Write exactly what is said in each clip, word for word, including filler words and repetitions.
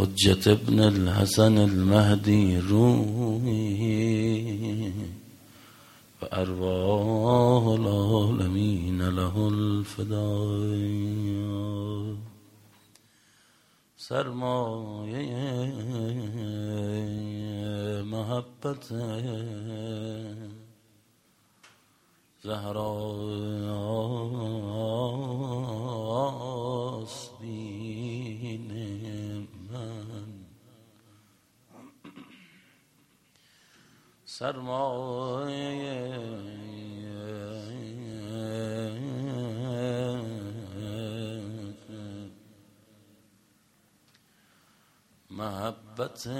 حجت ابن الحسن المهدی روحی و ارواح العالمین له الفدای. سرمایه محبت زهراست دین من، سرمایه محبت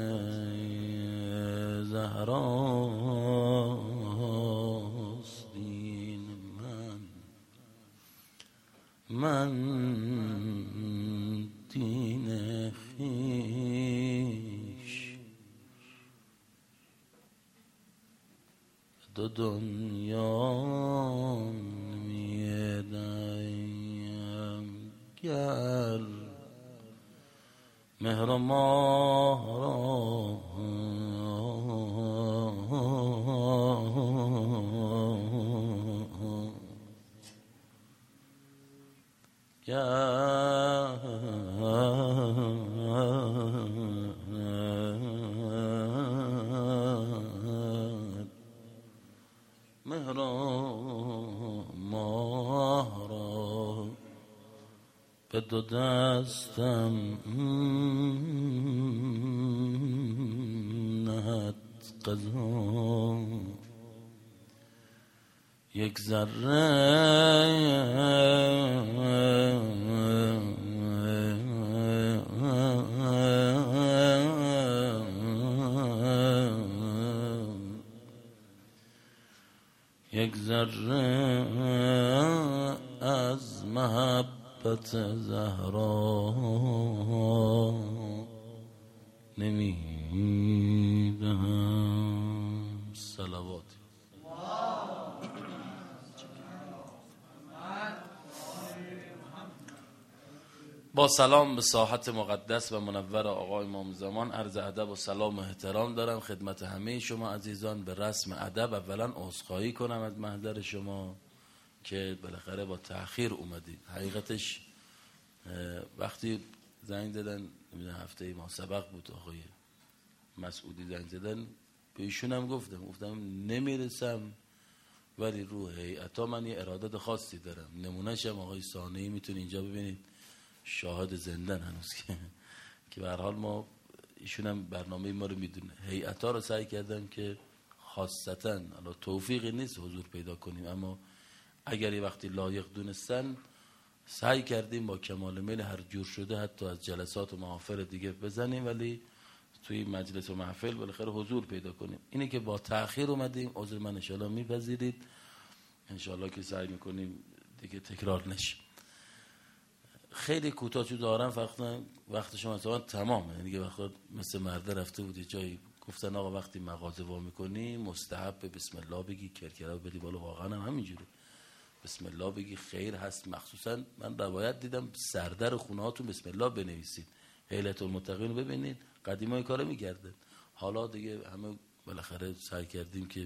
زهراست دین من. من دین خویش دو دنیا میدم، گر مهر ماه را گر مهر ماه را به دو دستم نهد قضا، یک ذره یک ذره از محبت زهرا نمیدهم. صلوات. با سلام به ساحت مقدس و منور آقای امام زمان عرض ادب و سلام و احترام دارم خدمت همه شما عزیزان. به رسم ادب اولا عذرخواهی کنم از محضر شما که بالاخره با تأخیر اومدید. حقیقتش وقتی زنگ زدن هفته ما سبق بود، آقای مسعودی زنگ زدن، به ایشون هم گفتم گفتم نمیرسم، ولی رو هیئتا من یه ارادت خاصی دارم. نمونهش هم آقای ثانوی میتونی اینجا ببینید، شاهد زندن هنوز که که به هر حال ما ایشون هم برنامه ما رو میدونه. هیئتا رو سعی کردم که خاصتا، الان توفیقی نیست حضور پیدا کنیم، اما اگر یه وقتی لایق دونستن سعی کردیم با کمال میل هر جور شده حتی از جلسات و محافل دیگه بزنیم، ولی توی مجلس و محفل بالاخره حضور پیدا کنیم. اینه که با تأخیر اومدیم، عذر من ان شاءالله میپذیرید، ان شاءالله که سعی میکنیم دیگه تکرار نشه. خیلی کوتاه چون دارم وقت وقت شما مثلا تمامه، یعنی که وقت مثل مرده رفته بودی جایی گفتن آقا وقتی مغازه وا میکنی مستحب بسم الله بگی، کرکره بدی بالا، واقعا هم همینجوره، بسم الله بگی خیر هست. مخصوصا من روایت دیدم سردر خونه هاتون بسم الله بنویسید. حیلت المتقین ببینید قدیما این کارو میکردن، حالا دیگه همه بالاخره سعی کردیم که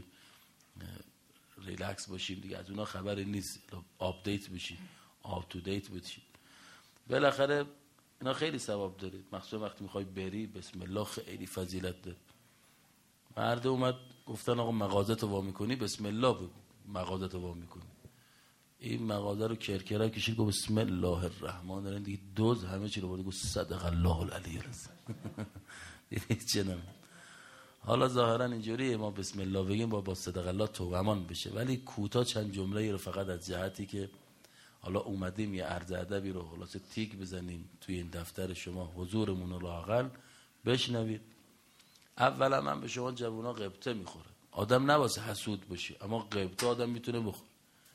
ریلکس باشیم دیگه، از اونا خبری نیست، آپدیت بشید، آپ تو دیت بشید. بالاخره اینا خیلی ثواب دارید، مخصوصا وقتی میخوای بری بسم الله خیلی فضیلت داره. مرد اومد گفتن آقا مغازه تو وا میکنی بسم الله بگو، مغازه تو وا میکنی. این مغازه رو کرکره کشید گفت بسم الله الرحمن الرحیم، دیگه دوز همه چی رو برد گفت صدق الله العلی العظیم. چنم حالا ظاهرا اینجوریه ما بسم الله بگیم با با صدق الله توأمان بشه، ولی کوتاه چند جمله رو فقط از جهتی که حالا اومدیم یه عرض ادبی رو خلاصه تیک بزنیم توی این دفتر شما، حضورمون رو لااقل بشنوید. اولا من به شما جوونا غبطه میخوره، آدم نباشه حسود باشی، اما غبطه آدم میتونه بخوره.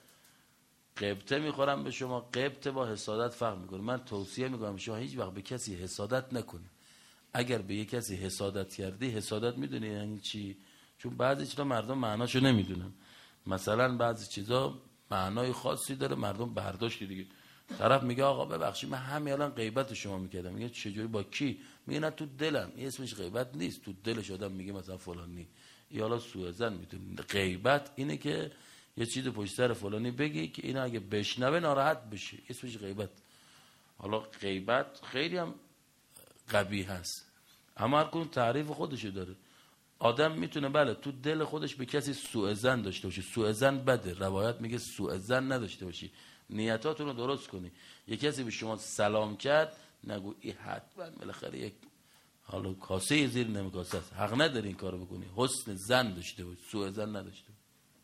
غبطه میخورم به شما، غبطه با حسادت فرق میکنه. من توصیه میکنم شما هیچ وقت به کسی حسادت نکنی. اگر به یک کسی حسادت کردی، حسادت میدونی یعنی چی؟ چون بعضی چیزا مردم معناشو نمیدونن. مثلا بعضی چیزا معنای خاصی داره، مردم برداشت دیگه طرف میگه آقا ببخشید من همین الان غیبت شما میکردم. میگه چجوری با کی؟ میگه نه تو دلم. این اسمش غیبت نیست. تو دلش آدم میگه مثلا فلانی، یا حالا سوء ظن میتونه. غیبت اینه که یه چیز پشت سر فلانی بگی که اینا اگه بشنوه ناراحت بشه، اسمش غیبت. حالا غیبت خیلی هم قبیح هست، اما هر کدوم تعریف خودشو داره. آدم میتونه بله تو دل خودش به کسی سوء ظن داشته باشه. سوء ظن بده. روایت میگه سوء ظن نداشته باشی، نیتاتون رو درست کنی. یه کسی به شما سلام کرد نگو این حتما بالاخره یک حالا کاسه زیر نمی کاسه است، حق نداری این کارو بکنی. حسن ظن داشته باش، سوء ظن نداشته باش.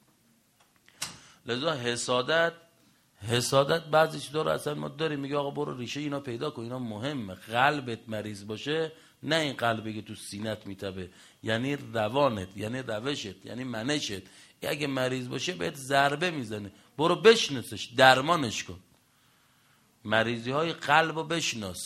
لذا حسادت حسادت بعضی چیزا رو اصلا ما داریم. میگه آقا برو ریشه اینا پیدا کن، اینا مهمه. قلبت مریض باشه، نه این قلبی که تو سینت میتبه، یعنی روانت، یعنی روشت، یعنی منشت. اگه مریض باشه بهت ضربه میزنه. برو بشناسش، درمانش کن. مریضی های قلب رو بشناس.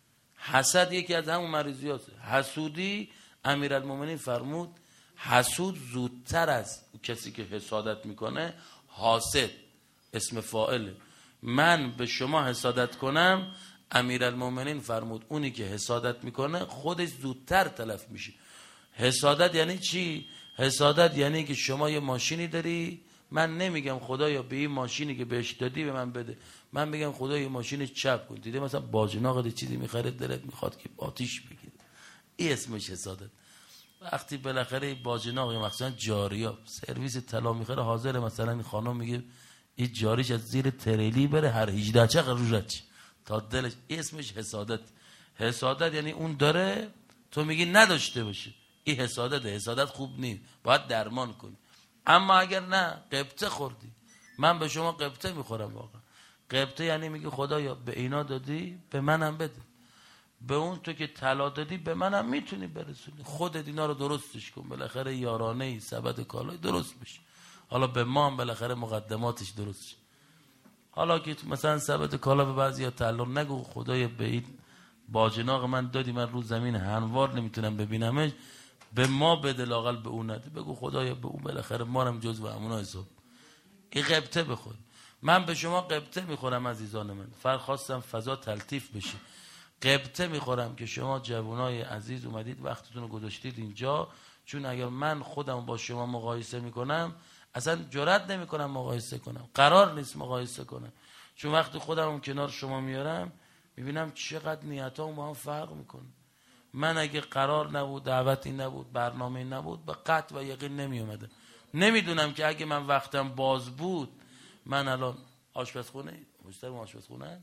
حسد یکی از همون مریضی هاست. حسودی، امیرالمومنین فرمود حسود زودتر از کسی که حسادت میکنه حاسد اسم فاعله. من به شما حسادت کنم، امیرالمومنین فرمود اونی که حسادت میکنه خودش زودتر تلف میشه. حسادت یعنی چی؟ حسادت یعنی که شما یه ماشینی داری، من نمیگم خدایا به این ماشینی که بهش دادی به من بده، من میگم خدایا این ماشین چپ کن. دیده مثلا باجناق چیزی میخره دلت میخواد که آتیش بگیره، این اسمش حسادت. وقتی بالاخره باجناق یا مثلا جاریا سرویس طلا میخره، حاضر مثلا این خانم میگه این جاریش از زیر تریلی بره هر هجده چق روزش تا دلش، این اسمش حسادت. حسادت یعنی اون داره تو میگی نداشته باشه، این حسادت. حسادت خوب نیست، باید درمان کنی. اما اگر نه قبطه خوردی، من به شما قبطه میخورم واقعا. قبطه یعنی میگه خدایا به اینا دادی به منم بده، به اون تو که طلا دادی به منم میتونی برسونی، خودت اینا رو درستش کن، بالاخره یارانه ای سبد کالای درست بشه. حالا به ما هم بالاخره مقدماتش درست شه. حالا که مثلا سبد کالا به بعضیا تعلق نگو خدایا به این باجناق من دادی، من رو زمین هموار نمیتونم ببینمش، به ما بده، لااقل به اون نده. بگو خدایا به اون بالاخره ما هم جزو همونا حساب. این قبطه بخور. من به شما قبطه میخورم عزیزان من، فرق خواستم فضا تلطیف بشه. قبطه میخورم که شما جوانای عزیز اومدید وقتتون رو گذاشتید اینجا، چون اگر من خودم با شما مقایسه میکنم اصلا جرئت نمیکنم مقایسه کنم، قرار نیست مقایسه کنم، چون وقتی خودم کنار شما میارم میبینم چقدر نیتام با هم فرق میکنه. من اگه قرار نبود، دعوتی نبود، برنامه نبود، به قطع و یقین نمی اومدم. نمیدونم که اگه من وقتم باز بود، من الان آشپزخونه مشترم آشپزخونه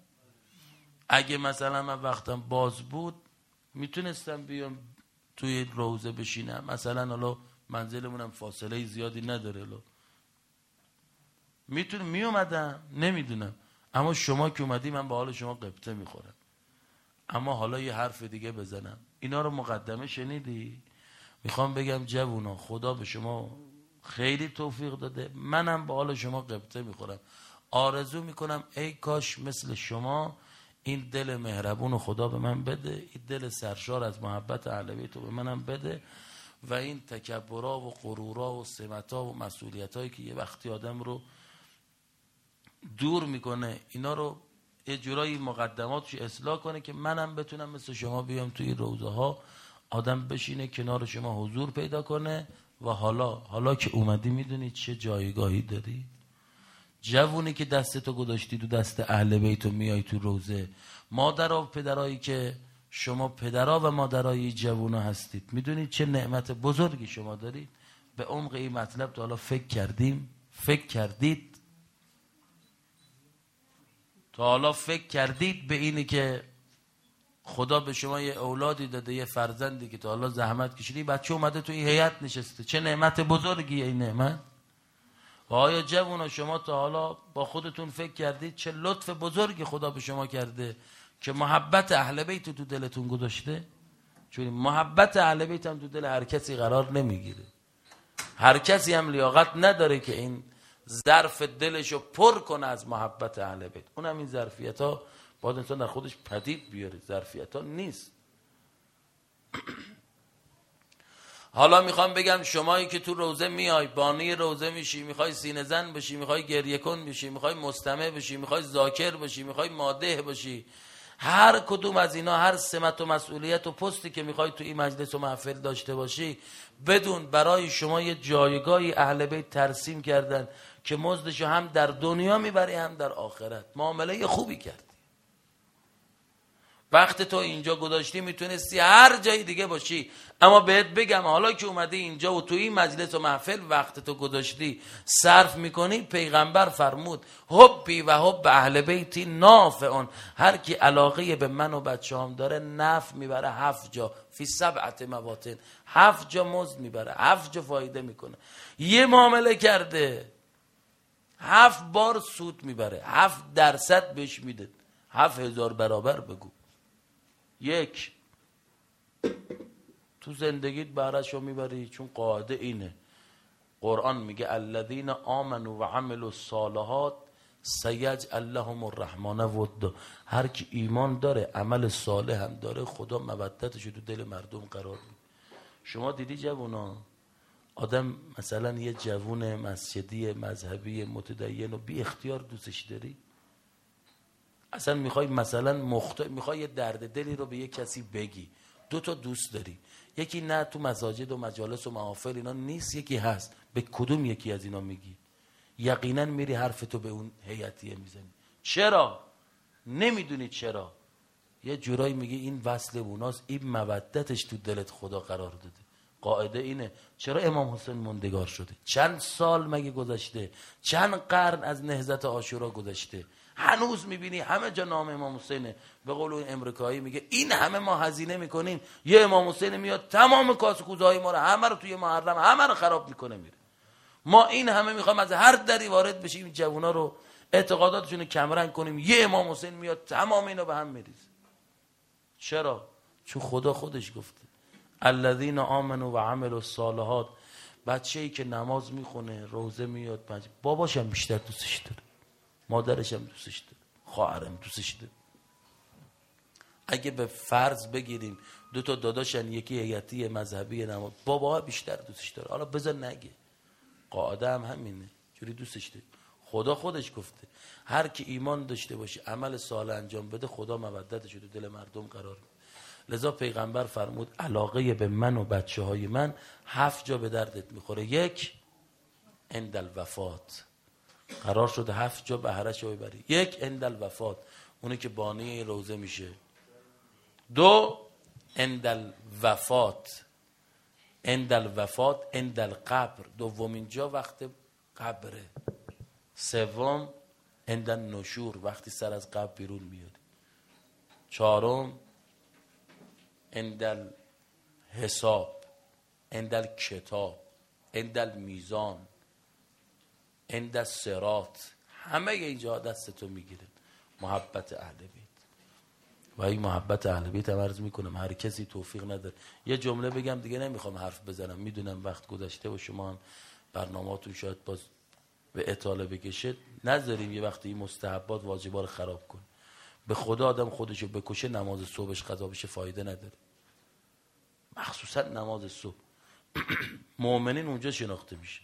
اگه مثلا من وقتم باز بود میتونستم بیام توی روزه بشینم. مثلا حالا منزلمونم فاصله زیادی نداره، حالا میتونم میومدم، نمیدونم. اما شما که اومدی من به حال شما قبطه میخورم. اما حالا یه حرف دیگه بزنم، اینا رو مقدمه شنیدی؟ میخوام بگم جوونا خدا به شما خیلی توفیق داده، منم به حال شما قبطه میخورم. آرزو میکنم ای کاش مثل شما این دل مهربون خدا به من بده، این دل سرشار از محبت اهل بیت به منم بده، و این تکبرها و غرورها و سمتها و مسئولیتایی که یه وقتی آدم رو دور میکنه، اینا رو یه جورایی مقدماتش اصلاح کنه که منم بتونم مثل شما بیام توی روزه ها آدم بشینه کنار شما حضور پیدا کنه. و حالا حالا که اومدی میدونی چه جایگاهی داری؟ جوونی که دستتو گذاشتی تو دست اهل بیت و میای تو روزه، مادرها و پدرایی که شما پدرها و مادرای جوونا هستید، میدونید چه نعمت بزرگی شما دارید؟ به عمق این مطلب تا حالا فکر کردیم؟ فکر کردید؟ تا حالا فکر کردید به اینی که خدا به شما یه اولادی داده، یه فرزندی که تا حالا زحمت کشیدی، بچه اومده تو این هیئت نشسته، چه نعمت بزرگی این نعمت؟ و آیا جوونا شما تا حالا با خودتون فکر کردید چه لطف بزرگی خدا به شما کرده که محبت اهل بیت تو دلتون گذاشته؟ چون محبت اهل بیت هم تو دل هر کسی قرار نمیگیره. هر کسی هم لیاقت نداره که این ظرف دلشو پر کنه از محبت اهل بیت. اونم این ظرفیت ها باید انسان در خودش پدید بیاره، ظرفیت ها نیست. حالا میخوام بگم شمایی که تو روزه میای، بانی روزه میشی، میخوای سینه زن بشی، میخوای گریه کن بشی، میخوای مستمع بشی، میخوای ذاکر بشی، میخوای مادح بشی، هر کدوم از اینا، هر سمت و مسئولیت و پستی که میخوای تو این مجلس و محفل داشته باشی، بدون برای شما یه جایگاهی اهل بیت ترسیم کردن که مزدشو هم در دنیا میبری هم در آخرت. معامله خوبی کرد. وقت تو اینجا گذاشتی، میتونستی هر جای دیگه باشی، اما بهت بگم حالا که اومدی اینجا و تو این مجلس و محفل وقت تو گذاشتی صرف میکنی، پیغمبر فرمود حبی و حب اهل بیتی نافعون، هر کی علاقه به من و بچه هم داره نفع میبره هفت جا، فی سبعت مواطن، هفت جا مزد میبره، هفت جا فایده میکنه. یه معامله کرده هفت بار سود میبره، هفت درصد بهش میده، هفت هزار برابر بگو. یک تو زندگیت بهره‌شو میبری، چون قاعده اینه، قرآن میگه الذین آمنوا و عملوا الصالحات سیجعل لهم الرحمن ودا، هر کی ایمان داره عمل صالح هم داره، خدا مودتشو تو دل مردم قرار میده. شما دیدی جوونا، آدم مثلا یه جوون مسجدی مذهبی متدین و بی اختیار دوستش داری، اصلا میخوای مثلا مخت... میخوای یه درد دلی رو به یه کسی بگی، دو تا دوست داری، یکی نه تو مساجد و مجالس و محافل اینا نیست، یکی هست، به کدوم یکی از اینا میگی؟ یقینا میری حرفتو به اون هیئتیه میزنی. چرا؟ نمیدونی چرا؟ یه جورایی میگی این وصل اوناست، این مودتش تو دلت خدا قرار داده. قاعده اینه. چرا امام حسین موندگار شده؟ چند سال مگه گذشته؟ چند قرن از نهضت عاشورا گذشته؟ هنوز میبینی همه جا نام امام حسینه. به قول اون امریکایی میگه این همه ما هزینه میکنیم، یه امام حسین میاد تمام کاسه کوزهای ما رو همه رو توی محرم همه رو خراب میکنه میره. ما این همه میخوایم از هر دری وارد بشیم، این جوونا رو اعتقاداتشون رو کمرنگ کنیم، یه امام حسین میاد تمام اینو به هم میریزه. چرا؟ چون خدا خودش گفته الذین آمنوا و عملوا الصالحات. بچه‌ای که نماز میخونه، روزه میاد، باباش هم بیشتر دوستش داره، مادرش هم دوستش داره، خواهرم دوستش داره. اگه به فرض بگیریم دو تا داداشن، یکی هیئتی مذهبی نماز، بابا بیشتر دوستش داره. حالا بذار نگه، قاعده هم همینه، جوری دوستش داره. خدا خودش گفته هر کی ایمان داشته باشه عمل صالح انجام بده، خدا مودتش رو دل مردم قرار میده. لذا پیغمبر فرمود علاقه به من و بچه های من هفت جا به دردت میخوره. یک، عند الوفات، قرار شده هفت جا بهره‌ش رو ببری. یک، عند الوفات، اونی که بانی روزه میشه. دو، عند الوفات، عند الوفات عند القبر، دومین جا وقت قبره. سوم، عند النشور، وقتی سر از قبر بیرون میاری. چهارم، عند الحساب، عند الکتاب، عند المیزان، عند الصراط. همه اینجا دستتو میگیره. محبت اهل بیت و این محبت اهل بیت هم عرض میکنم هر کسی توفیق نداره. یه جمله بگم دیگه نمیخوام حرف بزنم، میدونم وقت گذشته و شما هم برنامه‌تون شاید باز به اطاله بکشه. نذاریم یه وقتی این مستحبات واجبا رو خراب کن. به خدا آدم خودشو بکشه نماز صبحش قضا بشه فایده نداره، مخصوصا نماز صبح. مؤمنین اونجا شناخته میشه.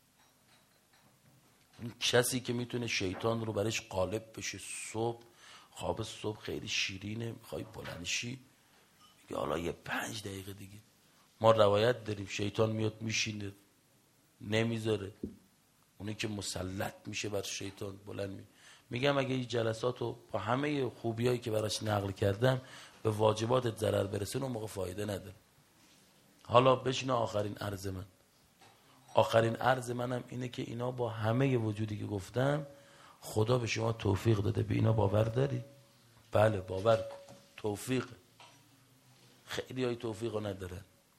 این کسی که میتونه شیطان رو برش غالب بشه، صبح خواب صبح خیلی شیرینه، میخوای بلندشی، میگه حالا یه پنج دقیقه دیگه. ما روایت داریم شیطان میاد میشینه نمیذاره، اونی که مسلط میشه بر شیطان بلند می میگم اگه این جلساتو با همه خوبیایی که براش نقل کردم به واجباتت ضرر برسونه، اون موقع فایده نداره. حالا بشین آخرین عرض من. آخرین عرض منم اینه که اینا با همه وجودی که گفتم خدا به شما توفیق داده. به اینا باور داری؟ بله باور کن، توفیق. خیلی های توفیق رو ندارن.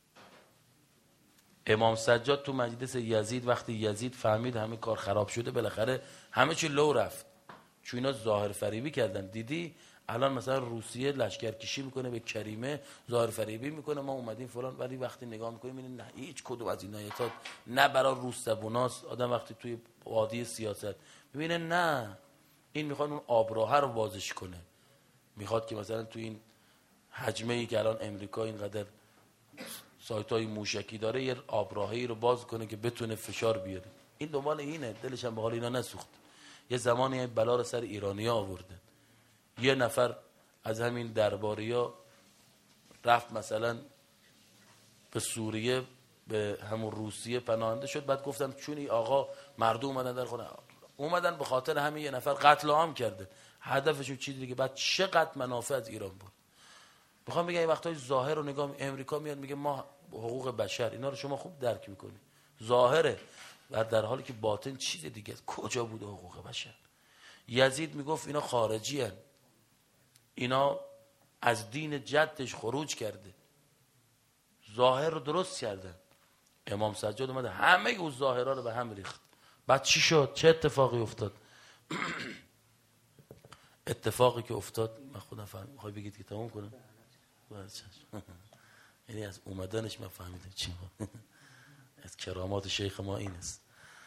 امام سجاد تو مجلس یزید وقتی یزید فهمید همه کار خراب شده، بالاخره همه چی لو رفت، چون اینا ظاهر فریبی کردن. دیدی الان مثلا روسیه لشکرکشی میکنه به کریمه، ظاهر فریبی میکنه ما اومدیم فلان، ولی وقتی نگاه میکنیم این نه هیچ کدوم از این آیات نه برای روس زبوناست. آدم وقتی توی وادی سیاست میبینه نه، این میخواد اون آبراهه رو بازش کنه، میخواد که مثلا توی این حجمه ای که الان امریکا اینقدر سایت‌های موشکی داره یه آبراهی رو باز کنه که بتونه فشار بیاره. این دنبال اینه، دلش هم به حال اینا نسوخت. یه زمانی بلا رو سر ایرانی‌ها آورده. یه نفر از همین درباریا رفت مثلا به سوریه، به همون روسیه پناهنده شد. بعد گفتن چون این آقا مردم اومدن در خونه، اومدن به خاطر همین یه نفر قتل عام کرده. هدفشون چیزی دیگه. بعد چقدر منافع از ایران بود. میخوام بگم این وقتای ظاهر رو نگاه، امریکا میاد میگه ما حقوق بشر، اینا رو شما خوب درک میکنی، ظاهره، و در حالی که باطن چیز دیگه. کجا بود حقوق بشر؟ یزید میگفت اینا خارجی هن. اینا از دین جدش خروج کرده، ظاهر رو درست کردن. امام سجاد اومده همه اون ظاهرها رو به هم ریخت. بعد چی شد؟ چه اتفاقی افتاد؟ اتفاقی که افتاد من خودم فهمیدم. میخوای بگید که تموم کنم؟ یعنی از اومدنش من فهمیدم چی بود. از کرامات شیخ ما این است.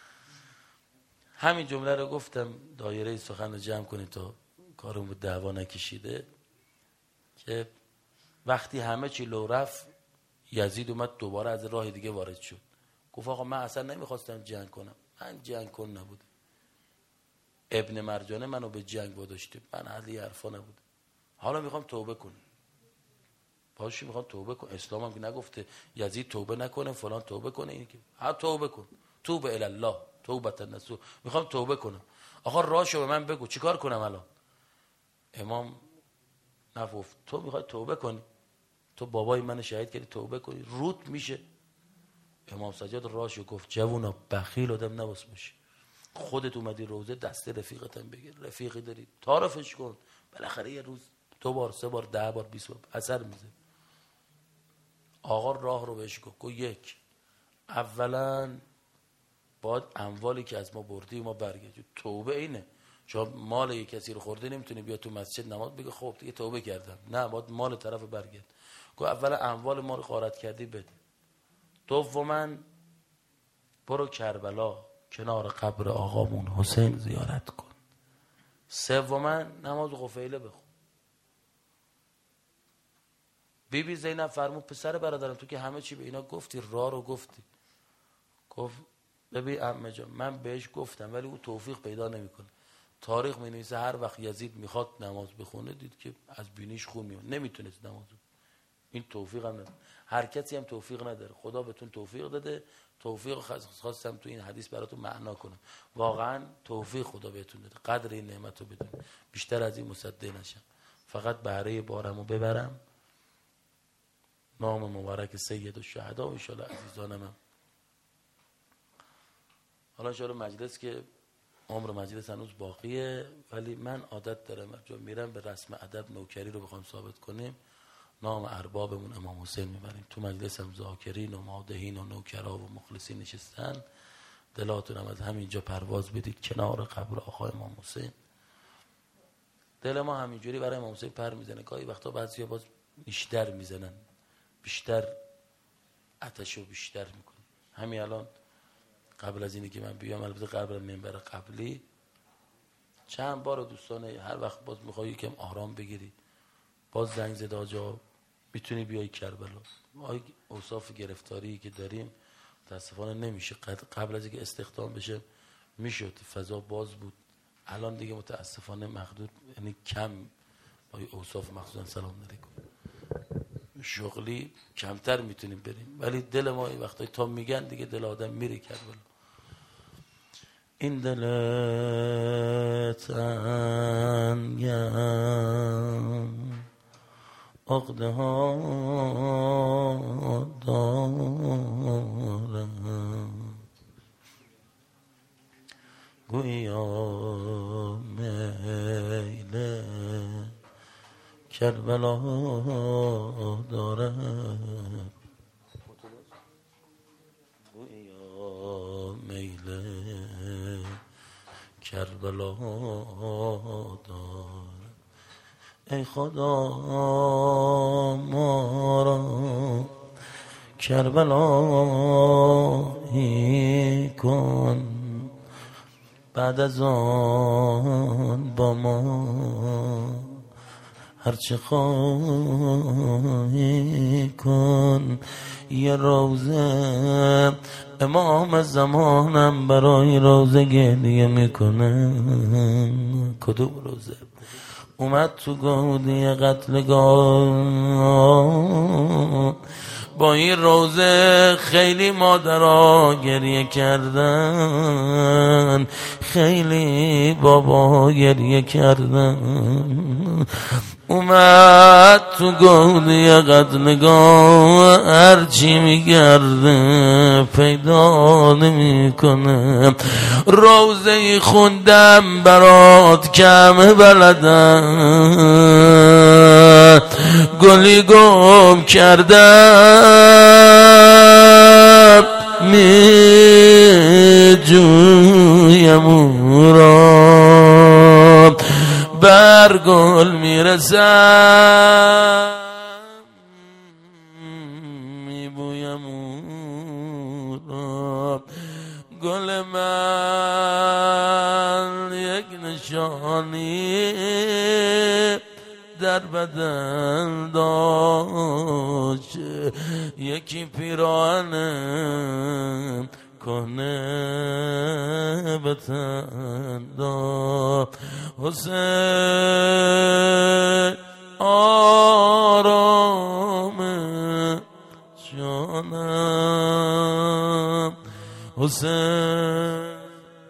همین جمله رو گفتم دایره سخن رو جمع کنید تا کارمون به دعوا نکشیده، که وقتی همه چی لو رفت یزید اومد دوباره از راه دیگه وارد شد. گفت آقا من اصلا نمیخواستم جنگ کنم، من جنگ کن نبوده. ابن مرجانه منو به جنگ واداشته، من اهل حرفا نبوده. حالا میخوام توبه کنم. باشی میخوام توبه کنم. اسلام هم که نگفته یزید توبه نکنه فلان توبه کنه، اینی که ها توبه کن، توبه الی الله توبه نصوح. میخوام توبه کنم. آقا راشو به من بگو چیکار کنم الان؟ امام نگفت تو میخوای توبه کنی، تو بابای من شهید کردی، توبه کنی روت میشه. امام سجاد راشو گفت جوونا بخیل آدم نباس باشی. خودت اومدی روزه دست رفیقتم بگیر، رفیقی داری تعارفش کن، بالاخره یه روز دو بار سه بار ده بار بیست بار اثر میزه. آقا راه رو بهش گفت گفت یک، اولا باید اموالی که از ما بردی ما برگردی. توبه اینه. چون مال یک کسی رو خورده نمیتونی بیا تو مسجد نماز بگه خب دیگه توبه کردم. نه، باید مال طرف برگرد. گفت اولا اموال ما رو غارت کردی بده. دوما برو کربلا کنار قبر آقامون حسین زیارت کن. سوما نماز قفیله بخون. بی بی زینب فرمود پسر برادرم تو که همه چی به اینا گفتی، راه رو گفتی. گفت ببین عمه جان من بهش گفتم ولی او توفیق پیدا نمیکنه. تاریخ می نویسه هر وقت یزید میخواد نماز بخونه دید که از بینیش خون میاد، نمیتونست نماز بخونه. این توفیق هم نداره. هر کسی هم توفیق نداره. خدا بهتون توفیق داده. توفیق خواستم تو این حدیث براتون معنا کنم. واقعا توفیق خدا بهتون داده. قدر این نعمت رو بدون. بیشتر از این مصدق نشم. فقط بهره بارمو ببرم. نام مبارک سید الشهدا ان شاء الله عزیزانم. حالا ان شاء الله مجلس که عمر مجلس هنوز باقیه، ولی من عادت دارم هر میرم به رسم ادب نوکری رو بخوام ثابت کنیم نام اربابمون امام حسین میبریم. تو مجلس هم ذاکرین و مادحین و نوکرا و مخلصین نشستن. دلاتون هم از همینجا پرواز بدید کنار قبر آقا امام حسین. دل ما همینجوری برای امام حسین پر میزنه. گاهی وقتا بعضیا باز بیشتر میزنن، بیشتر آتشو بیشتر میکنه. همین الان قبل از اینی که من بیام، البته قبل منبر قبلی چند بار دوستانه هر وقت باز میخوای یکم آرام بگیری باز زنگ زد آجا میتونی بیای کربلا. ما اوصاف گرفتاری که داریم متاسفانه نمیشه. قبل از اینکه استخدام بشه میشد، فضا باز بود. الان دیگه متاسفانه محدود، یعنی کم با اوصاف مخصوصا سلام علیکم شغلی کمتر میتونیم بریم، ولی دل ما این وقتایی تا میگن دیگه دل آدم میره کربلا. این دلت انگم عقده ها دارم گویا میل کربلا دارم گویا میل کربلا دارم. ای خدا ما را کربلایی کن، بعد از آن با ما هرچه خواهی کن. یه روزه امام زمانم برای روزه گریه میکنه. کدوم روزه؟ اومد تو گودی قتلگاه، با این روزه خیلی مادرها گریه کردن، خیلی بابا گریه کردن. اومد تو گودی قتلگاه، هرچی میگرده پیدا نمیکنه. روزه خوندم برات کم بلدم، گلی گم کردم، می جویم او را، بر گل میرسم، می بویم او را. گل من یک نشانی در بدن داشت، یکی پیراهنم کنه به تن داشت. حسین آرام جانم، حسین